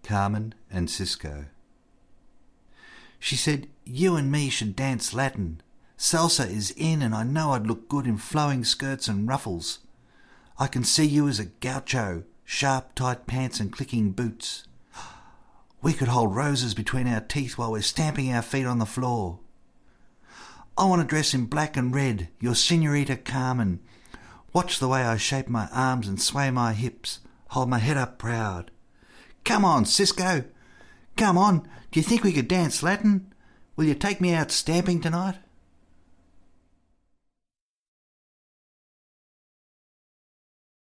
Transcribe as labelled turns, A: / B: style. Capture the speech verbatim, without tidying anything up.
A: Carmen and Cisco. She said, "You and me should dance Latin. Salsa is in, and I know I'd look good in flowing skirts and ruffles. I can see you as a gaucho, sharp, tight pants and clicking boots. We could hold roses between our teeth while we're stamping our feet on the floor. I want to dress in black and red, your Senorita Carmen. Watch the way I shape my arms and sway my hips, hold my head up proud. Come on, Cisco. Come on, do you think we could dance Latin? Will you take me out stamping tonight?"